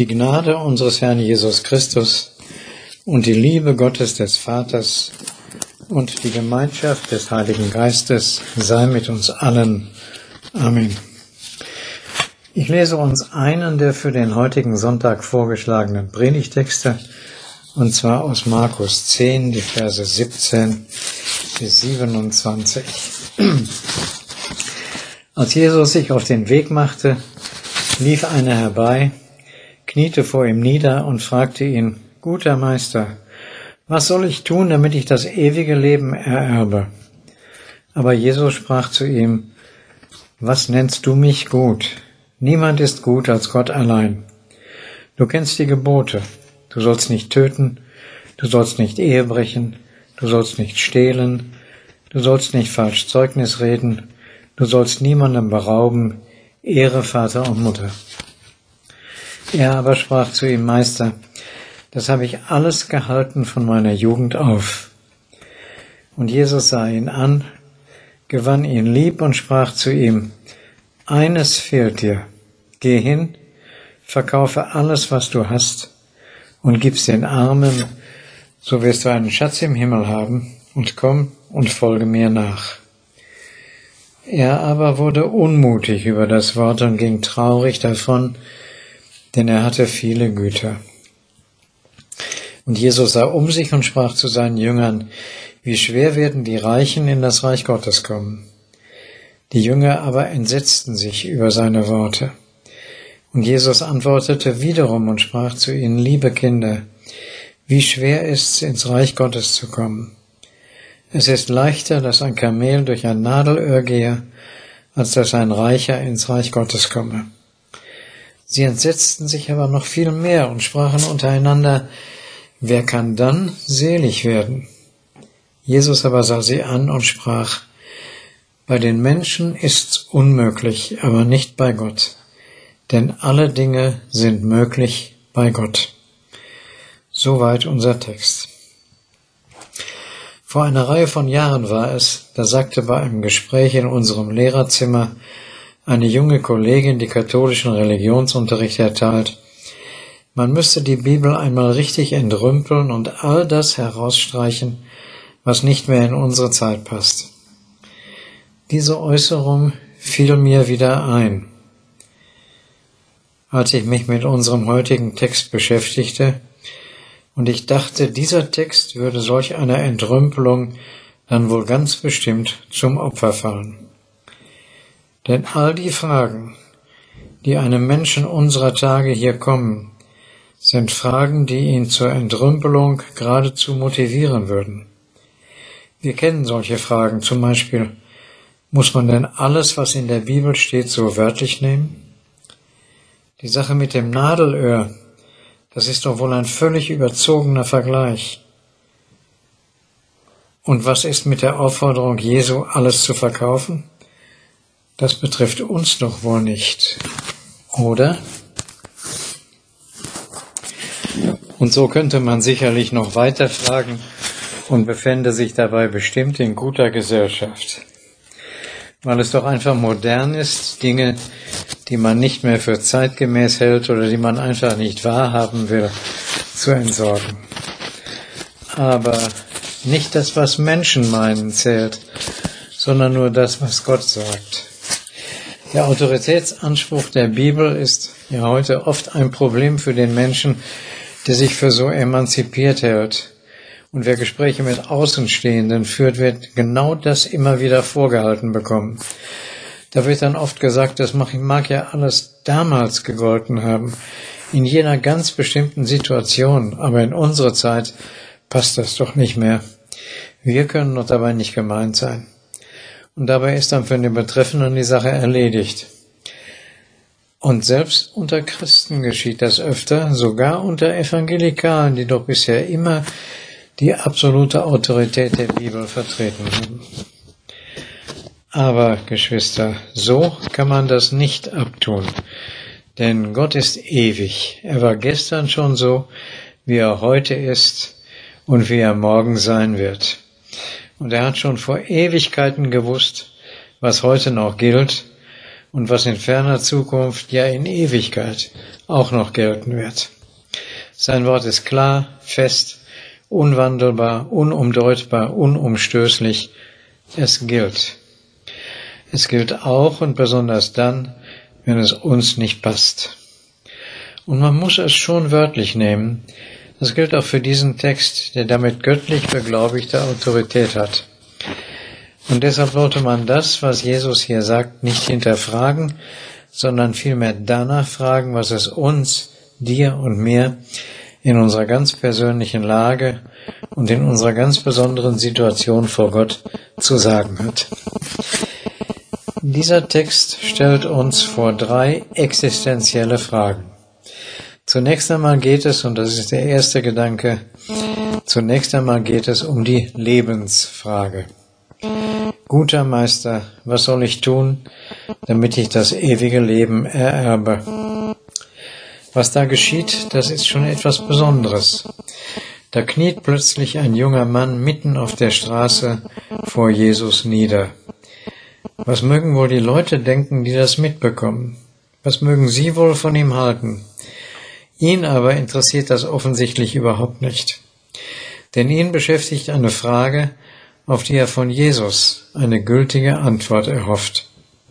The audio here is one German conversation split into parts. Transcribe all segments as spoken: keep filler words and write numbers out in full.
Die Gnade unseres Herrn Jesus Christus und die Liebe Gottes des Vaters und die Gemeinschaft des Heiligen Geistes sei mit uns allen. Amen. Ich lese uns einen der für den heutigen Sonntag vorgeschlagenen Predigtexte, und zwar aus Markus zehn, die Verse siebzehn bis siebenundzwanzig. Als Jesus sich auf den Weg machte, lief einer herbei, kniete vor ihm nieder und fragte ihn: Guter Meister, was soll ich tun, damit ich das ewige Leben ererbe? Aber Jesus sprach zu ihm: Was nennst du mich gut? Niemand ist gut als Gott allein. Du kennst die Gebote. Du sollst nicht töten, du sollst nicht Ehe brechen, du sollst nicht stehlen, du sollst nicht falsch Zeugnis reden, du sollst niemandem berauben, ehre Vater und Mutter. Er aber sprach zu ihm: Meister, das habe ich alles gehalten von meiner Jugend auf. Und Jesus sah ihn an, gewann ihn lieb und sprach zu ihm: Eines fehlt dir. Geh hin, verkaufe alles, was du hast, und gib's den Armen, so wirst du einen Schatz im Himmel haben, und komm und folge mir nach. Er aber wurde unmutig über das Wort und ging traurig davon, denn er hatte viele Güter. Und Jesus sah um sich und sprach zu seinen Jüngern: Wie schwer werden die Reichen in das Reich Gottes kommen? Die Jünger aber entsetzten sich über seine Worte. Und Jesus antwortete wiederum und sprach zu ihnen: Liebe Kinder, wie schwer ist's, ins Reich Gottes zu kommen. Es ist leichter, dass ein Kamel durch ein Nadelöhr gehe, als dass ein Reicher ins Reich Gottes komme. Sie entsetzten sich aber noch viel mehr und sprachen untereinander: Wer kann dann selig werden? Jesus aber sah sie an und sprach: Bei den Menschen ist's unmöglich, aber nicht bei Gott. Denn alle Dinge sind möglich bei Gott. Soweit unser Text. Vor einer Reihe von Jahren war es, da sagte bei einem Gespräch in unserem Lehrerzimmer eine junge Kollegin, die katholischen Religionsunterricht erteilt: Man müsste die Bibel einmal richtig entrümpeln und all das herausstreichen, was nicht mehr in unsere Zeit passt. Diese Äußerung fiel mir wieder ein, als ich mich mit unserem heutigen Text beschäftigte, und ich dachte, dieser Text würde solch einer Entrümpelung dann wohl ganz bestimmt zum Opfer fallen. Denn all die Fragen, die einem Menschen unserer Tage hier kommen, sind Fragen, die ihn zur Entrümpelung geradezu motivieren würden. Wir kennen solche Fragen, zum Beispiel: Muss man denn alles, was in der Bibel steht, so wörtlich nehmen? Die Sache mit dem Nadelöhr, das ist doch wohl ein völlig überzogener Vergleich. Und was ist mit der Aufforderung Jesu, alles zu verkaufen? Das betrifft uns doch wohl nicht, oder? Und so könnte man sicherlich noch weiter fragen und befände sich dabei bestimmt in guter Gesellschaft. Weil es doch einfach modern ist, Dinge, die man nicht mehr für zeitgemäß hält oder die man einfach nicht wahrhaben will, zu entsorgen. Aber nicht das, was Menschen meinen, zählt, sondern nur das, was Gott sagt. Der Autoritätsanspruch der Bibel ist ja heute oft ein Problem für den Menschen, der sich für so emanzipiert hält. Und wer Gespräche mit Außenstehenden führt, wird genau das immer wieder vorgehalten bekommen. Da wird dann oft gesagt, das mag ja alles damals gegolten haben, in jener ganz bestimmten Situation, aber in unserer Zeit passt das doch nicht mehr. Wir können doch dabei nicht gemeint sein. Und dabei ist dann für den Betreffenden die Sache erledigt. Und selbst unter Christen geschieht das öfter, sogar unter Evangelikalen, die doch bisher immer die absolute Autorität der Bibel vertreten haben. Aber, Geschwister, so kann man das nicht abtun, denn Gott ist ewig. Er war gestern schon so, wie er heute ist und wie er morgen sein wird. Und er hat schon vor Ewigkeiten gewusst, was heute noch gilt und was in ferner Zukunft, ja in Ewigkeit, auch noch gelten wird. Sein Wort ist klar, fest, unwandelbar, unumdeutbar, unumstößlich. Es gilt. Es gilt auch und besonders dann, wenn es uns nicht passt. Und man muss es schon wörtlich nehmen. Das gilt auch für diesen Text, der damit göttlich beglaubigte Autorität hat. Und deshalb sollte man das, was Jesus hier sagt, nicht hinterfragen, sondern vielmehr danach fragen, was es uns, dir und mir in unserer ganz persönlichen Lage und in unserer ganz besonderen Situation vor Gott zu sagen hat. Dieser Text stellt uns vor drei existenzielle Fragen. Zunächst einmal geht es, und das ist der erste Gedanke, zunächst einmal geht es um die Lebensfrage. Guter Meister, was soll ich tun, damit ich das ewige Leben ererbe? Was da geschieht, das ist schon etwas Besonderes. Da kniet plötzlich ein junger Mann mitten auf der Straße vor Jesus nieder. Was mögen wohl die Leute denken, die das mitbekommen? Was mögen sie wohl von ihm halten? Ihn aber interessiert das offensichtlich überhaupt nicht. Denn ihn beschäftigt eine Frage, auf die er von Jesus eine gültige Antwort erhofft.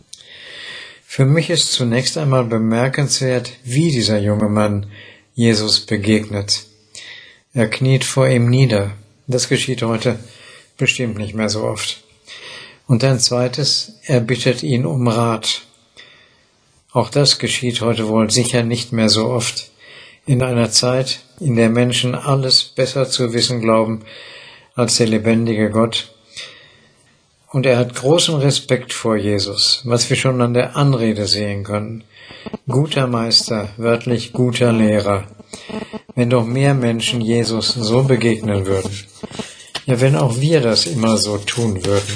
Für mich ist zunächst einmal bemerkenswert, wie dieser junge Mann Jesus begegnet. Er kniet vor ihm nieder. Das geschieht heute bestimmt nicht mehr so oft. Und ein zweites, er bittet ihn um Rat. Auch das geschieht heute wohl sicher nicht mehr so oft. In einer Zeit, in der Menschen alles besser zu wissen glauben als der lebendige Gott. Und er hat großen Respekt vor Jesus, was wir schon an der Anrede sehen können. Guter Meister, wörtlich guter Lehrer. Wenn doch mehr Menschen Jesus so begegnen würden. Ja, wenn auch wir das immer so tun würden.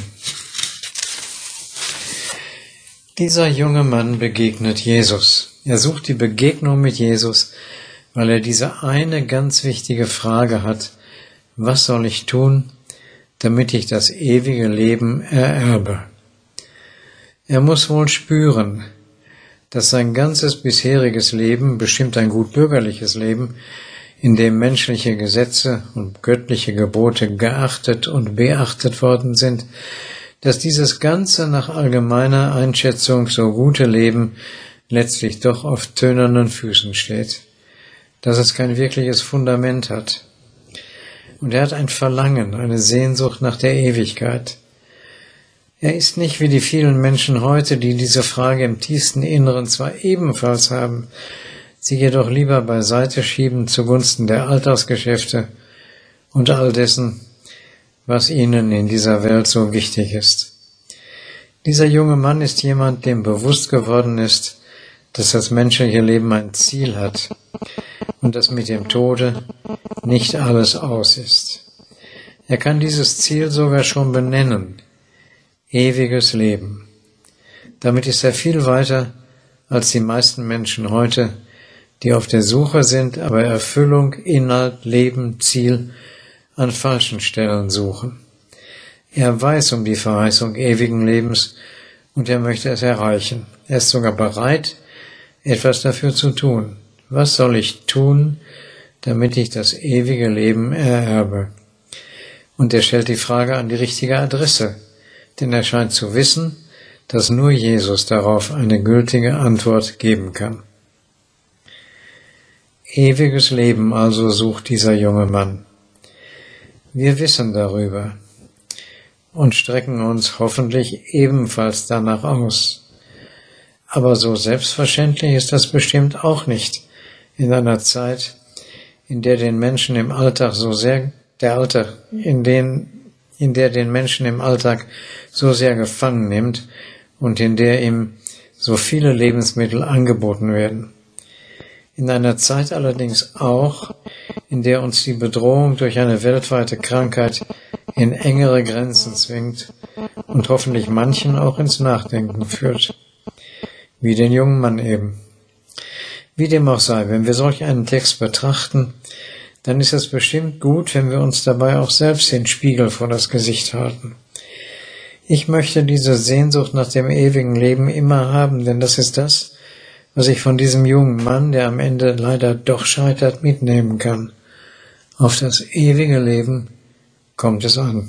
Dieser junge Mann begegnet Jesus. Er sucht die Begegnung mit Jesus, weil er diese eine ganz wichtige Frage hat: Was soll ich tun, damit ich das ewige Leben ererbe? Er muss wohl spüren, dass sein ganzes bisheriges Leben, bestimmt ein gut bürgerliches Leben, in dem menschliche Gesetze und göttliche Gebote geachtet und beachtet worden sind, dass dieses ganze nach allgemeiner Einschätzung so gute Leben letztlich doch auf tönernen Füßen steht, dass es kein wirkliches Fundament hat. Und er hat ein Verlangen, eine Sehnsucht nach der Ewigkeit. Er ist nicht wie die vielen Menschen heute, die diese Frage im tiefsten Inneren zwar ebenfalls haben, sie jedoch lieber beiseite schieben zugunsten der Alltagsgeschäfte und all dessen, was ihnen in dieser Welt so wichtig ist. Dieser junge Mann ist jemand, dem bewusst geworden ist, dass das menschliche Leben ein Ziel hat und dass mit dem Tode nicht alles aus ist. Er kann dieses Ziel sogar schon benennen: ewiges Leben. Damit ist er viel weiter als die meisten Menschen heute, die auf der Suche sind, aber Erfüllung, Inhalt, Leben, Ziel an falschen Stellen suchen. Er weiß um die Verheißung ewigen Lebens und er möchte es erreichen. Er ist sogar bereit, etwas dafür zu tun. Was soll ich tun, damit ich das ewige Leben ererbe? Und er stellt die Frage an die richtige Adresse, denn er scheint zu wissen, dass nur Jesus darauf eine gültige Antwort geben kann. Ewiges Leben also sucht dieser junge Mann. Wir wissen darüber und strecken uns hoffentlich ebenfalls danach aus. Aber so selbstverständlich ist das bestimmt auch nicht in einer Zeit, in der den Menschen im Alltag so sehr, der Alltag, in den, in der den Menschen im Alltag so sehr gefangen nimmt und in der ihm so viele Lebensmittel angeboten werden. In einer Zeit allerdings auch, in der uns die Bedrohung durch eine weltweite Krankheit in engere Grenzen zwingt und hoffentlich manchen auch ins Nachdenken führt. Wie den jungen Mann eben. Wie dem auch sei, wenn wir solch einen Text betrachten, dann ist es bestimmt gut, wenn wir uns dabei auch selbst den Spiegel vor das Gesicht halten. Ich möchte diese Sehnsucht nach dem ewigen Leben immer haben, denn das ist das, was ich von diesem jungen Mann, der am Ende leider doch scheitert, mitnehmen kann. Auf das ewige Leben kommt es an.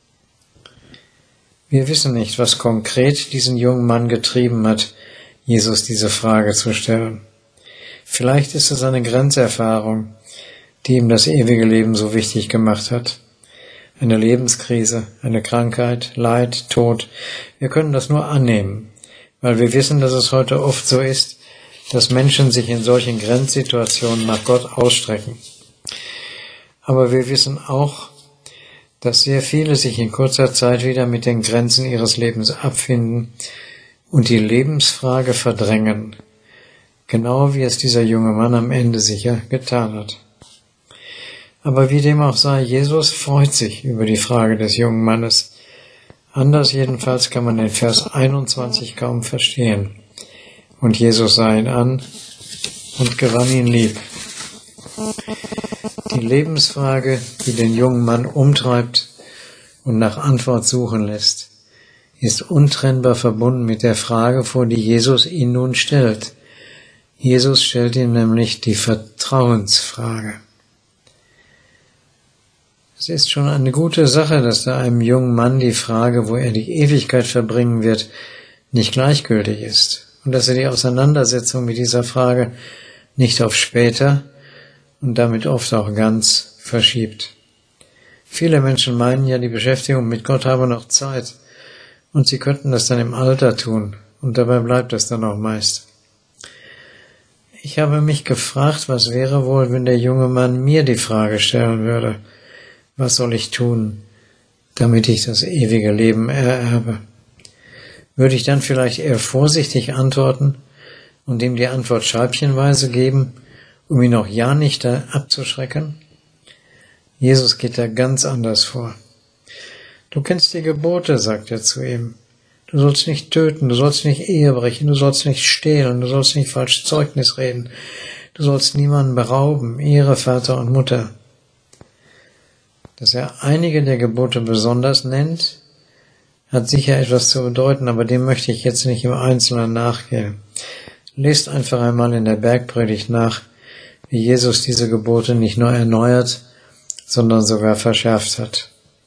Wir wissen nicht, was konkret diesen jungen Mann getrieben hat, Jesus diese Frage zu stellen. Vielleicht ist es eine Grenzerfahrung, die ihm das ewige Leben so wichtig gemacht hat. Eine Lebenskrise, eine Krankheit, Leid, Tod. Wir können das nur annehmen, weil wir wissen, dass es heute oft so ist, dass Menschen sich in solchen Grenzsituationen nach Gott ausstrecken. Aber wir wissen auch, dass sehr viele sich in kurzer Zeit wieder mit den Grenzen ihres Lebens abfinden und die Lebensfrage verdrängen, genau wie es dieser junge Mann am Ende sicher getan hat. Aber wie dem auch sei, Jesus freut sich über die Frage des jungen Mannes. Anders jedenfalls kann man den Vers einundzwanzig kaum verstehen. Und Jesus sah ihn an und gewann ihn lieb. Die Lebensfrage, die den jungen Mann umtreibt und nach Antwort suchen lässt, ist untrennbar verbunden mit der Frage, vor die Jesus ihn nun stellt. Jesus stellt ihm nämlich die Vertrauensfrage. Es ist schon eine gute Sache, dass da einem jungen Mann die Frage, wo er die Ewigkeit verbringen wird, nicht gleichgültig ist und dass er die Auseinandersetzung mit dieser Frage nicht auf später und damit oft auch ganz verschiebt. Viele Menschen meinen ja, die Beschäftigung mit Gott habe noch Zeit und sie könnten das dann im Alter tun und dabei bleibt das dann auch meist. Ich habe mich gefragt, was wäre wohl, wenn der junge Mann mir die Frage stellen würde: Was soll ich tun, damit ich das ewige Leben ererbe? Würde ich dann vielleicht eher vorsichtig antworten und ihm die Antwort scheibchenweise geben, um ihn auch ja nicht abzuschrecken? Jesus geht da ganz anders vor. Du kennst die Gebote, sagt er zu ihm. Du sollst nicht töten, du sollst nicht Ehe brechen, du sollst nicht stehlen, du sollst nicht falsch Zeugnis reden, du sollst niemanden berauben, Ehre Vater und Mutter. Dass er einige der Gebote besonders nennt, hat sicher etwas zu bedeuten, aber dem möchte ich jetzt nicht im Einzelnen nachgehen. Lest einfach einmal in der Bergpredigt nach, wie Jesus diese Gebote nicht nur erneuert, sondern sogar verschärft hat.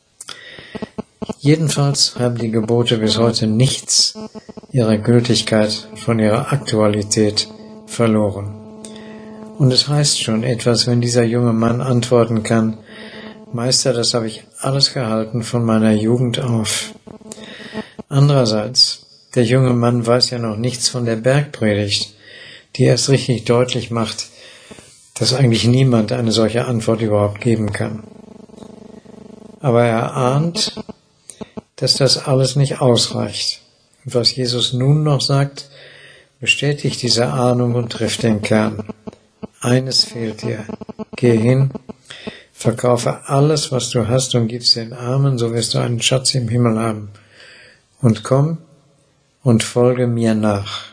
Jedenfalls haben die Gebote bis heute nichts ihrer Gültigkeit von ihrer Aktualität verloren. Und es heißt schon etwas, wenn dieser junge Mann antworten kann: Meister, das habe ich alles gehalten von meiner Jugend auf. Andererseits, der junge Mann weiß ja noch nichts von der Bergpredigt, die erst richtig deutlich macht, dass eigentlich niemand eine solche Antwort überhaupt geben kann. Aber er ahnt, dass das alles nicht ausreicht. Und was Jesus nun noch sagt, bestätigt diese Ahnung und trifft den Kern. Eines fehlt dir. Geh hin, verkaufe alles, was du hast und gib's den Armen, so wirst du einen Schatz im Himmel haben. Und komm und folge mir nach.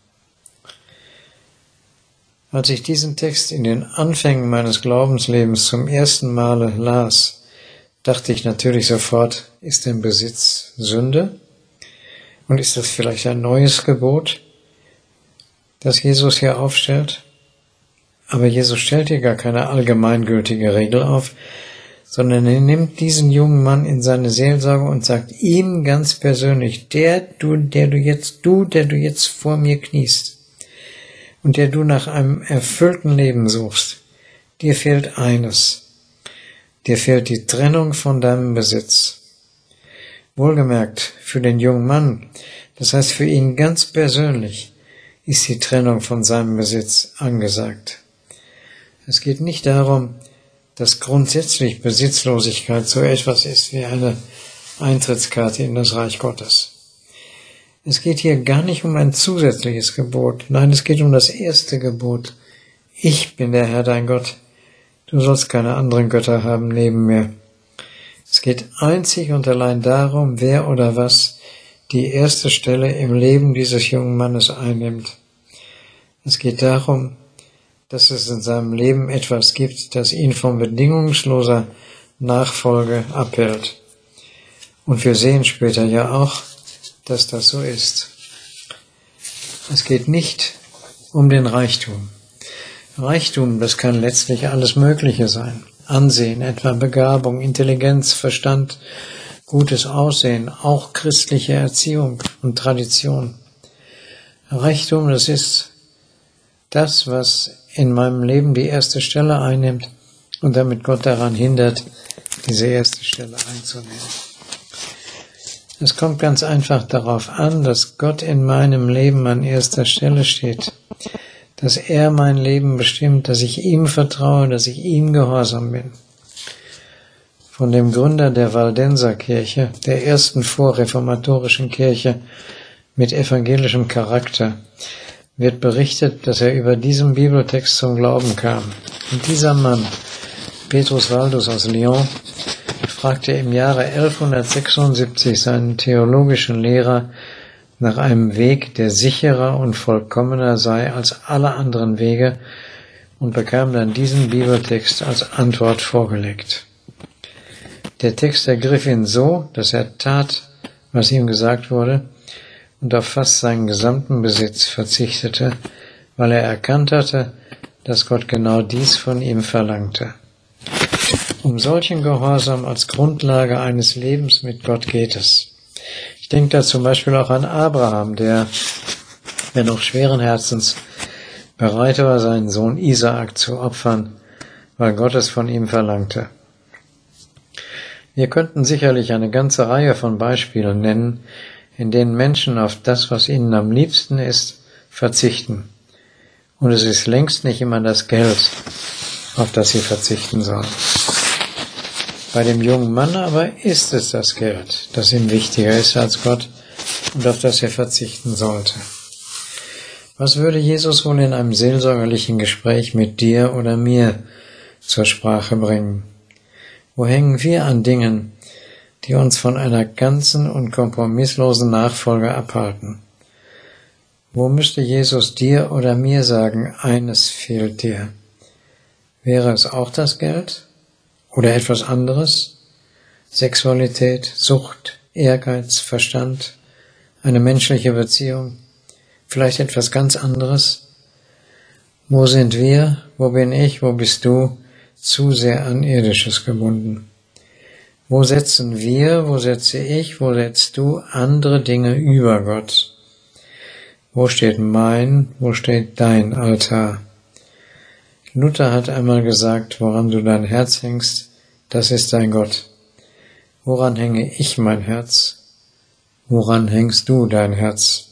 Als ich diesen Text in den Anfängen meines Glaubenslebens zum ersten Male las, dachte ich natürlich sofort, ist denn Besitz Sünde? Und ist das vielleicht ein neues Gebot, das Jesus hier aufstellt? Aber Jesus stellt hier gar keine allgemeingültige Regel auf, sondern er nimmt diesen jungen Mann in seine Seelsorge und sagt ihm ganz persönlich: Der du, der du jetzt, du, der du jetzt vor mir kniest und der du nach einem erfüllten Leben suchst, dir fehlt eines. Dir fehlt die Trennung von deinem Besitz. Wohlgemerkt, für den jungen Mann, das heißt für ihn ganz persönlich, ist die Trennung von seinem Besitz angesagt. Es geht nicht darum, dass grundsätzlich Besitzlosigkeit so etwas ist wie eine Eintrittskarte in das Reich Gottes. Es geht hier gar nicht um ein zusätzliches Gebot. Nein, es geht um das erste Gebot. Ich bin der Herr, dein Gott. Du sollst keine anderen Götter haben neben mir. Es geht einzig und allein darum, wer oder was die erste Stelle im Leben dieses jungen Mannes einnimmt. Es geht darum, dass es in seinem Leben etwas gibt, das ihn von bedingungsloser Nachfolge abhält. Und wir sehen später ja auch, dass das so ist. Es geht nicht um den Reichtum. Reichtum, das kann letztlich alles Mögliche sein. Ansehen, etwa Begabung, Intelligenz, Verstand, gutes Aussehen, auch christliche Erziehung und Tradition. Reichtum, das ist das, was in meinem Leben die erste Stelle einnimmt und damit Gott daran hindert, diese erste Stelle einzunehmen. Es kommt ganz einfach darauf an, dass Gott in meinem Leben an erster Stelle steht, dass er mein Leben bestimmt, dass ich ihm vertraue, dass ich ihm gehorsam bin. Von dem Gründer der Waldenserkirche, der ersten vorreformatorischen Kirche mit evangelischem Charakter, wird berichtet, dass er über diesen Bibeltext zum Glauben kam. Und dieser Mann, Petrus Waldus aus Lyon, fragte im Jahre elfhundertsechsundsiebzig seinen theologischen Lehrer nach einem Weg, der sicherer und vollkommener sei als alle anderen Wege, und bekam dann diesen Bibeltext als Antwort vorgelegt. Der Text ergriff ihn so, dass er tat, was ihm gesagt wurde, und auf fast seinen gesamten Besitz verzichtete, weil er erkannt hatte, dass Gott genau dies von ihm verlangte. Um solchen Gehorsam als Grundlage eines Lebens mit Gott geht es. Ich denke da zum Beispiel auch an Abraham, der, wenn auch schweren Herzens, bereit war, seinen Sohn Isaak zu opfern, weil Gott es von ihm verlangte. Wir könnten sicherlich eine ganze Reihe von Beispielen nennen, in denen Menschen auf das, was ihnen am liebsten ist, verzichten. Und es ist längst nicht immer das Geld, auf das sie verzichten sollen. Bei dem jungen Mann aber ist es das Geld, das ihm wichtiger ist als Gott und auf das er verzichten sollte. Was würde Jesus wohl in einem seelsorgerlichen Gespräch mit dir oder mir zur Sprache bringen? Wo hängen wir an Dingen, die uns von einer ganzen und kompromisslosen Nachfolge abhalten? Wo müsste Jesus dir oder mir sagen, eines fehlt dir? Wäre es auch das Geld? Oder etwas anderes? Sexualität, Sucht, Ehrgeiz, Verstand, eine menschliche Beziehung, vielleicht etwas ganz anderes? Wo sind wir, wo bin ich, wo bist du zu sehr an Irdisches gebunden? Wo setzen wir, wo setze ich, wo setzt du andere Dinge über Gott? Wo steht mein, wo steht dein Altar? Luther hat einmal gesagt, woran du dein Herz hängst, das ist dein Gott. Woran hänge ich mein Herz? Woran hängst du dein Herz?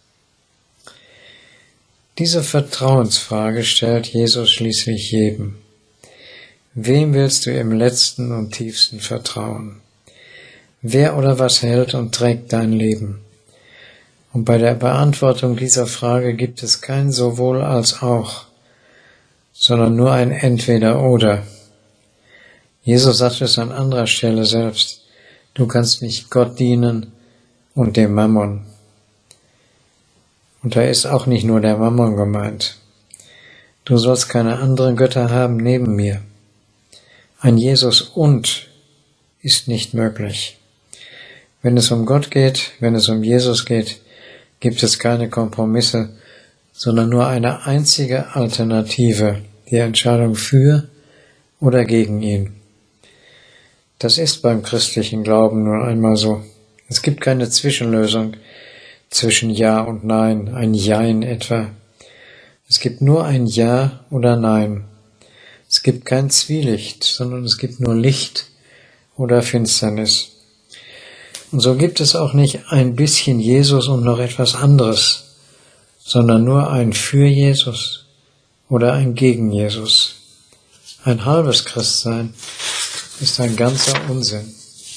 Diese Vertrauensfrage stellt Jesus schließlich jedem. Wem willst du im letzten und tiefsten vertrauen? Wer oder was hält und trägt dein Leben? Und bei der Beantwortung dieser Frage gibt es kein sowohl als auch, sondern nur ein Entweder-Oder. Jesus sagt es an anderer Stelle selbst, du kannst nicht Gott dienen und dem Mammon. Und da ist auch nicht nur der Mammon gemeint. Du sollst keine anderen Götter haben neben mir. Ein Jesus und ist nicht möglich. Wenn es um Gott geht, wenn es um Jesus geht, gibt es keine Kompromisse, sondern nur eine einzige Alternative, die Entscheidung für oder gegen ihn. Das ist beim christlichen Glauben nun einmal so. Es gibt keine Zwischenlösung zwischen Ja und Nein, ein Jein etwa. Es gibt nur ein Ja oder Nein. Es gibt kein Zwielicht, sondern es gibt nur Licht oder Finsternis. Und so gibt es auch nicht ein bisschen Jesus und noch etwas anderes, sondern nur ein für Jesus oder ein gegen Jesus. Ein halbes Christsein ist ein ganzer Unsinn.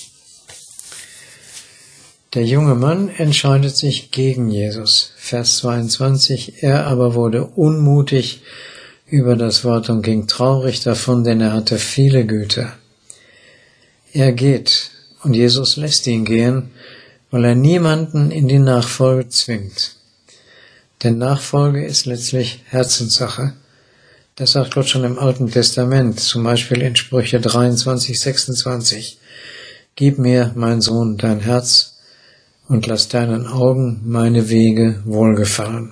Der junge Mann entscheidet sich gegen Jesus. Vers zweiundzwanzig, er aber wurde unmutig über das Wort und ging traurig davon, denn er hatte viele Güter. Er geht und Jesus lässt ihn gehen, weil er niemanden in die Nachfolge zwingt. Denn Nachfolge ist letztlich Herzenssache. Das sagt Gott schon im Alten Testament, zum Beispiel in Sprüche dreiundzwanzig, sechsundzwanzig. Gib mir, mein Sohn, dein Herz und lass deinen Augen meine Wege wohlgefallen.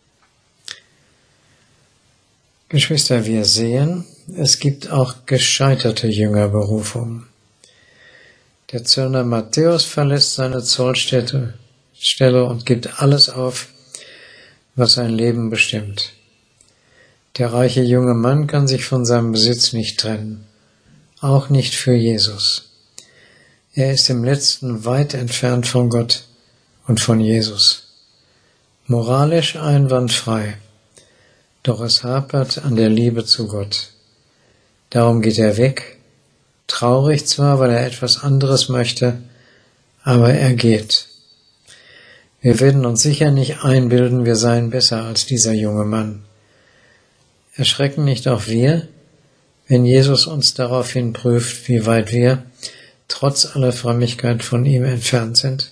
Geschwister, wir sehen, es gibt auch gescheiterte Jüngerberufungen. Der Zöllner Matthäus verlässt seine Zollstelle und gibt alles auf, was sein Leben bestimmt. Der reiche junge Mann kann sich von seinem Besitz nicht trennen, auch nicht für Jesus. Er ist im Letzten weit entfernt von Gott und von Jesus. Moralisch einwandfrei, doch es hapert an der Liebe zu Gott. Darum geht er weg, traurig zwar, weil er etwas anderes möchte, aber er geht. Wir werden uns sicher nicht einbilden, wir seien besser als dieser junge Mann. Erschrecken nicht auch wir, wenn Jesus uns daraufhin prüft, wie weit wir, trotz aller Frömmigkeit, von ihm entfernt sind?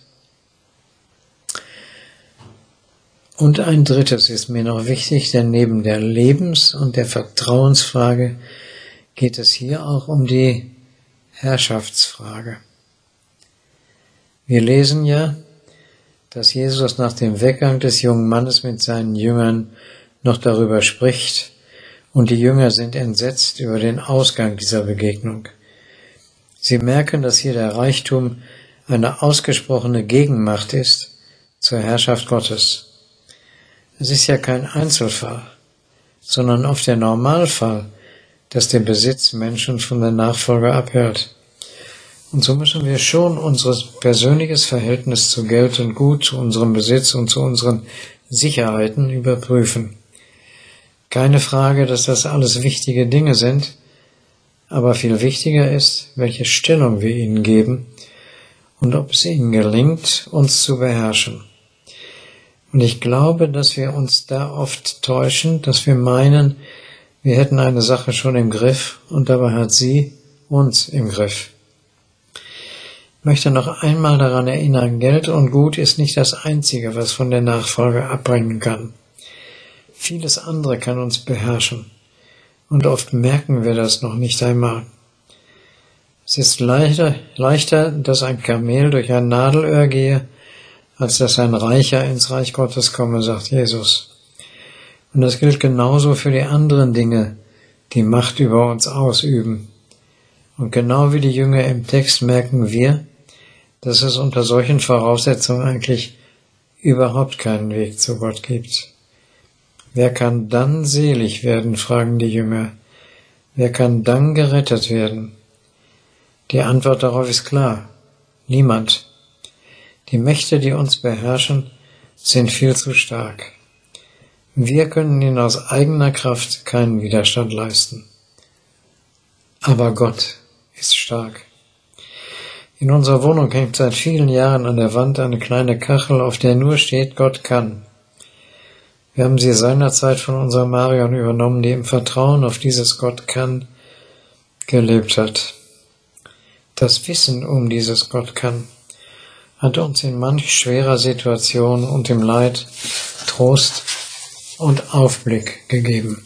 Und ein drittes ist mir noch wichtig, denn neben der Lebens- und der Vertrauensfrage geht es hier auch um die Herrschaftsfrage. Wir lesen ja, dass Jesus nach dem Weggang des jungen Mannes mit seinen Jüngern noch darüber spricht, und die Jünger sind entsetzt über den Ausgang dieser Begegnung. Sie merken, dass hier der Reichtum eine ausgesprochene Gegenmacht ist zur Herrschaft Gottes. Es ist ja kein Einzelfall, sondern oft der Normalfall, dass der Besitz Menschen von der Nachfolge abhält. Und so müssen wir schon unser persönliches Verhältnis zu Geld und Gut, zu unserem Besitz und zu unseren Sicherheiten überprüfen. Keine Frage, dass das alles wichtige Dinge sind, aber viel wichtiger ist, welche Stellung wir ihnen geben und ob es ihnen gelingt, uns zu beherrschen. Und ich glaube, dass wir uns da oft täuschen, dass wir meinen, wir hätten eine Sache schon im Griff und dabei hat sie uns im Griff. Ich möchte noch einmal daran erinnern, Geld und Gut ist nicht das Einzige, was von der Nachfolge abbringen kann. Vieles andere kann uns beherrschen und oft merken wir das noch nicht einmal. Es ist leichter, leichter, dass ein Kamel durch ein Nadelöhr gehe, als dass ein Reicher ins Reich Gottes komme, sagt Jesus. Und das gilt genauso für die anderen Dinge, die Macht über uns ausüben. Und genau wie die Jünger im Text merken wir, dass es unter solchen Voraussetzungen eigentlich überhaupt keinen Weg zu Gott gibt. Wer kann dann selig werden, fragen die Jünger. Wer kann dann gerettet werden? Die Antwort darauf ist klar. Niemand. Die Mächte, die uns beherrschen, sind viel zu stark. Wir können ihnen aus eigener Kraft keinen Widerstand leisten. Aber Gott ist stark. In unserer Wohnung hängt seit vielen Jahren an der Wand eine kleine Kachel, auf der nur steht, Gott kann. Wir haben sie seinerzeit von unserer Marion übernommen, die im Vertrauen auf dieses Gott kann gelebt hat. Das Wissen um dieses Gott kann hat uns in manch schwerer Situation und im Leid Trost und Aufblick gegeben.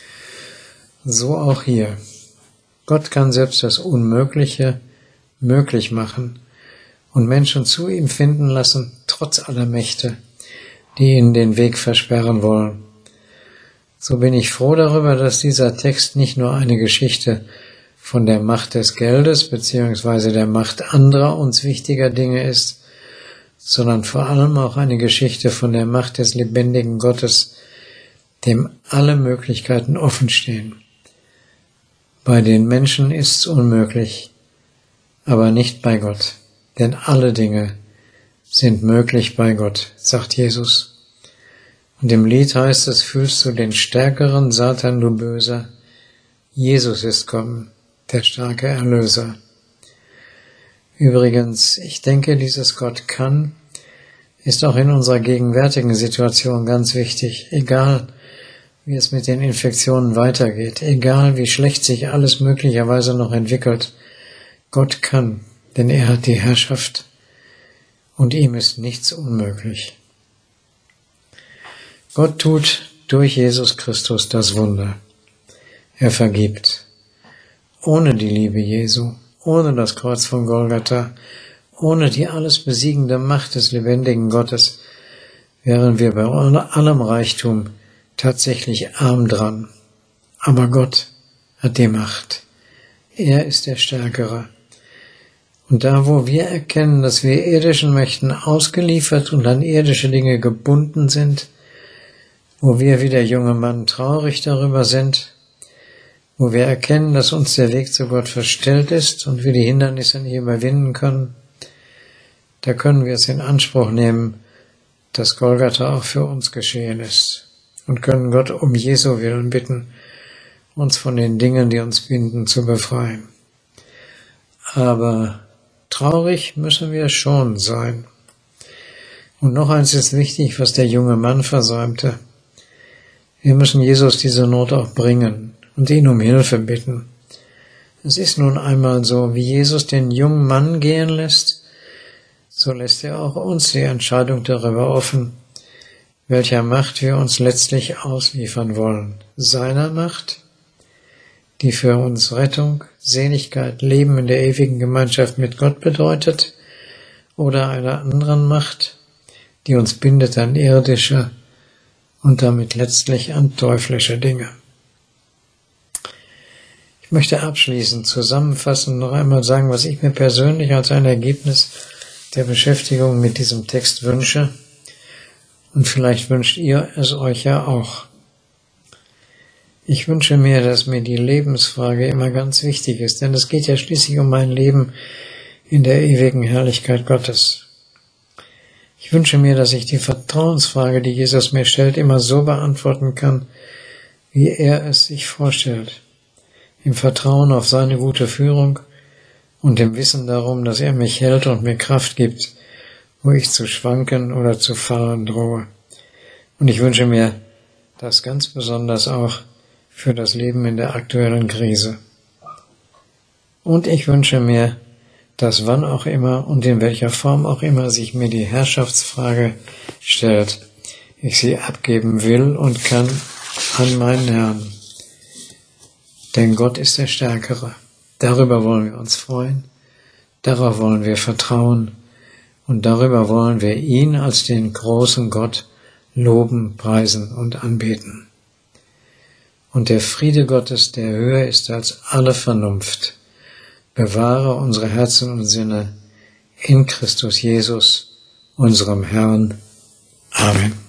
So auch hier. Gott kann selbst das Unmögliche möglich machen und Menschen zu ihm finden lassen, trotz aller Mächte, die ihnen den Weg versperren wollen. So bin ich froh darüber, dass dieser Text nicht nur eine Geschichte von der Macht des Geldes bzw. der Macht anderer uns wichtiger Dinge ist, sondern vor allem auch eine Geschichte von der Macht des lebendigen Gottes, dem alle Möglichkeiten offen stehen. Bei den Menschen ist's unmöglich, aber nicht bei Gott, denn alle Dinge sind möglich bei Gott, sagt Jesus. Und im Lied heißt es, fühlst du den Stärkeren, Satan, du Böser? Jesus ist kommen, der starke Erlöser. Übrigens, ich denke, dieses Gott kann, ist auch in unserer gegenwärtigen Situation ganz wichtig, egal wie es mit den Infektionen weitergeht, egal wie schlecht sich alles möglicherweise noch entwickelt. Gott kann, denn er hat die Herrschaft und ihm ist nichts unmöglich. Gott tut durch Jesus Christus das Wunder. Er vergibt. Ohne die Liebe Jesu, ohne das Kreuz von Golgatha, ohne die alles besiegende Macht des lebendigen Gottes, wären wir bei allem Reichtum tatsächlich arm dran. Aber Gott hat die Macht. Er ist der Stärkere. Und da, wo wir erkennen, dass wir irdischen Mächten ausgeliefert und an irdische Dinge gebunden sind, wo wir wie der junge Mann traurig darüber sind, wo wir erkennen, dass uns der Weg zu Gott verstellt ist und wir die Hindernisse nicht überwinden können, da können wir es in Anspruch nehmen, dass Golgatha auch für uns geschehen ist und können Gott um Jesu willen bitten, uns von den Dingen, die uns binden, zu befreien. Aber traurig müssen wir schon sein. Und noch eins ist wichtig, was der junge Mann versäumte. Wir müssen Jesus diese Not auch bringen und ihn um Hilfe bitten. Es ist nun einmal so, wie Jesus den jungen Mann gehen lässt, so lässt er auch uns die Entscheidung darüber offen, welcher Macht wir uns letztlich ausliefern wollen. Seiner Macht, die für uns Rettung, Seligkeit, Leben in der ewigen Gemeinschaft mit Gott bedeutet, oder einer anderen Macht, die uns bindet an irdische und damit letztlich an teuflische Dinge. Ich möchte abschließend zusammenfassend noch einmal sagen, was ich mir persönlich als ein Ergebnis der Beschäftigung mit diesem Text wünsche, und vielleicht wünscht ihr es euch ja auch. Ich wünsche mir, dass mir die Lebensfrage immer ganz wichtig ist, denn es geht ja schließlich um mein Leben in der ewigen Herrlichkeit Gottes. Ich wünsche mir, dass ich die Vertrauensfrage, die Jesus mir stellt, immer so beantworten kann, wie er es sich vorstellt, im Vertrauen auf seine gute Führung und im Wissen darum, dass er mich hält und mir Kraft gibt, wo ich zu schwanken oder zu fallen drohe. Und ich wünsche mir das ganz besonders auch für das Leben in der aktuellen Krise. Und ich wünsche mir, dass wann auch immer und in welcher Form auch immer sich mir die Herrschaftsfrage stellt, ich sie abgeben will und kann an meinen Herrn. Denn Gott ist der Stärkere. Darüber wollen wir uns freuen, darauf wollen wir vertrauen und darüber wollen wir ihn als den großen Gott loben, preisen und anbeten. Und der Friede Gottes, der höher ist als alle Vernunft, bewahre unsere Herzen und Sinne in Christus Jesus, unserem Herrn. Amen.